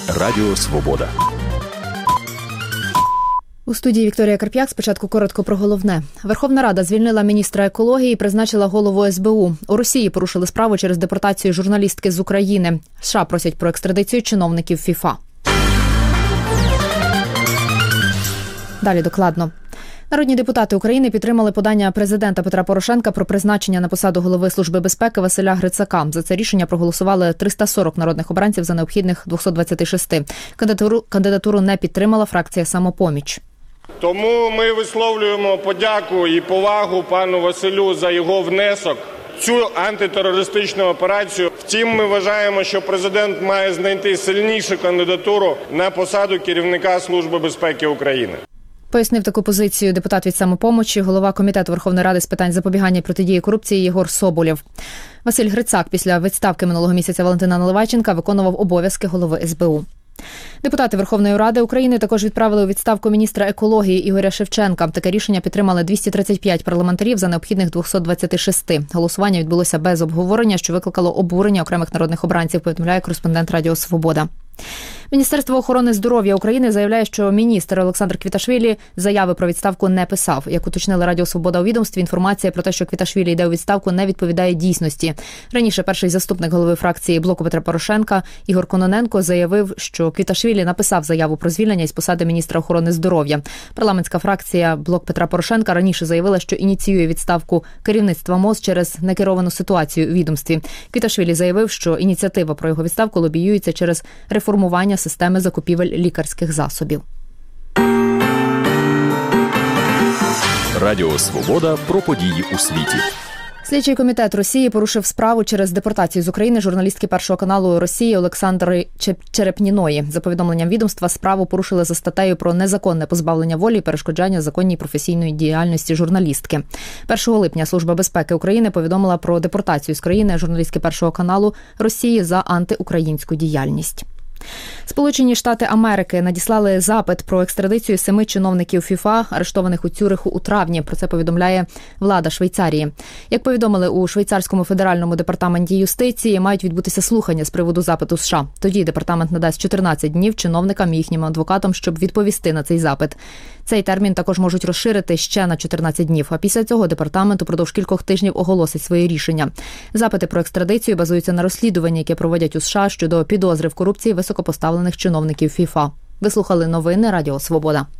Радіо Свобода. У студії Вікторія Карп'як. Спочатку коротко про головне. Верховна Рада звільнила міністра екології і призначила голову СБУ. У Росії порушили справу через депортацію журналістки з України. США просять про екстрадицію чиновників ФІФА. Далі докладно. Народні депутати України підтримали подання президента Петра Порошенка про призначення на посаду голови Служби безпеки Василя Грицака. За це рішення проголосували 340 народних обранців за необхідних 226. Кандидатуру не підтримала фракція «Самопоміч». Тому ми висловлюємо подяку і повагу пану Василю за його внесок в цю антитерористичну операцію. Втім, ми вважаємо, що президент має знайти сильнішу кандидатуру на посаду керівника Служби безпеки України. Пояснив таку позицію депутат від «Самопомочі», голова Комітету Верховної Ради з питань запобігання і протидії корупції Єгор Соболєв. Василь Грицак після відставки минулого місяця Валентина Наливайченка виконував обов'язки голови СБУ. Депутати Верховної Ради України також відправили у відставку міністра екології Ігоря Шевченка. Таке рішення підтримали 235 парламентарів за необхідних 226. Голосування відбулося без обговорення, що викликало обурення окремих народних обранців, повідомляє кореспондент Радіо Свобода. Міністерство охорони здоров'я України заявляє, що міністр Олександр Квіташвілі заяви про відставку не писав. Як уточнили Радіо Свобода у відомстві, інформація про те, що Квіташвілі йде у відставку, не відповідає дійсності. Раніше перший заступник голови фракції «Блоку Петра Порошенка» Ігор Кононенко заявив, що Квіташвілі написав заяву про звільнення із посади міністра охорони здоров'я. Парламентська фракція «Блок Петра Порошенка» раніше заявила, що ініціює відставку керівництва МОЗ через некеровану ситуацію у відомстві. Квіташвілі заявив, що ініціатива про його відставку лобіюється через реформування системи закупівель лікарських засобів. Радіо Свобода про події у світі. Слідчий комітет Росії порушив справу через депортацію з України журналістки Першого каналу Росії Олександри Черепніної. За повідомленням відомства, справу порушили за статтею про незаконне позбавлення волі і перешкоджання законній професійної діяльності журналістки. 1 липня Служба безпеки України повідомила про депортацію з країни журналістки Першого каналу Росії за антиукраїнську діяльність. Сполучені Штати Америки надіслали запит про екстрадицію 7 чиновників ФІФА, арештованих у Цюриху у травні. Про це повідомляє влада Швейцарії. Як повідомили у Швейцарському федеральному департаменті юстиції, мають відбутися слухання з приводу запиту США. Тоді департамент надасть 14 днів чиновникам і їхнім адвокатам, щоб відповісти на цей запит. Цей термін також можуть розширити ще на 14 днів, а після цього департамент упродовж кількох тижнів оголосить своє рішення. Запити про екстрадицію базуються на розслідуванні, яке проводять у США щодо підозри в корупції високопоставлених чиновників ФІФА. Ви слухали новини Радіо Свобода.